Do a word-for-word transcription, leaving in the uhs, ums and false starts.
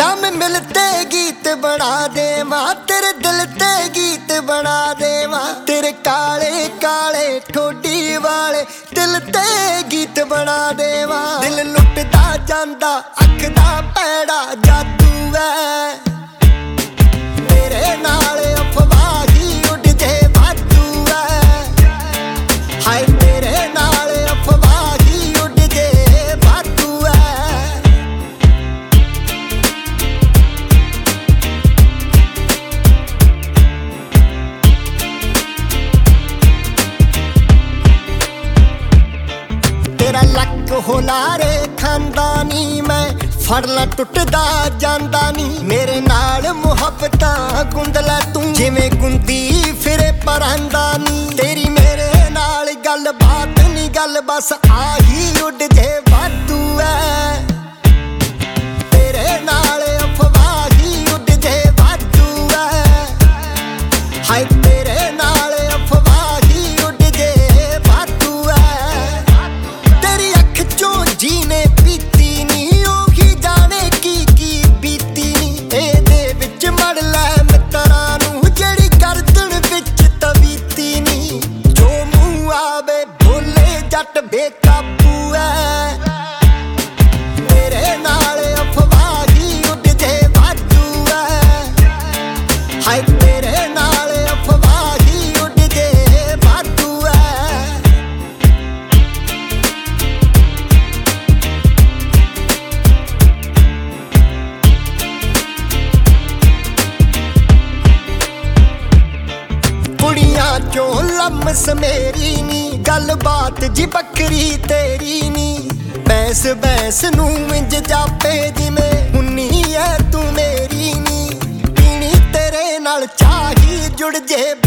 जाम मिलते गीत बना दे माँ, तेरे दिल ते गीत बना दे माँ। तेरे काले काले ठोडी वाले दिल ते गीत बना दे माँ। दिल लुटदा जांदा अख दा पैड़ा जादू है, तेरे नाल अफवाह ही उड़ जे वादू है। हाय तेरे नाल अफवाह ही उड़ जे वादू है। तेरा लक होलारे खानदानी मैं फड़ ला टुटदा जांदा नी। मेरे नाल मुहब्बतां गुंद लै तू जिवें गुंदी फिरे परांदा नी। तेरी मेरे नाल गल बात नी गल बस आही उड़ जे वादू है। तेरे नाल अफवाह ही उड़ जे वादू है। हाय तेरे नाल अफवाह ही उड़ जे वादू है। तेरी अख चों जीने पीती नी, ओही जाने की की बीती नी। एदे विच मड़ लै मित्तरां नूं जेड़ी गर्दन विच तवीती नी। जो मूंह आवे बोले जट बेकाबू है। तेरे नाल अफवाह ही उड़ जे वादू है। हाय तेरे नाल अफवाह ही उड़ जे वादू है। कुड़ियां चों लम्स मेरी नी, गल बात जी बकरी तेरी नी। बैंस बैंस नूं इंज जापे जिवें हुन्नी है तू मेरी नी। पीनी तेरे नाल चाही जुड़ जे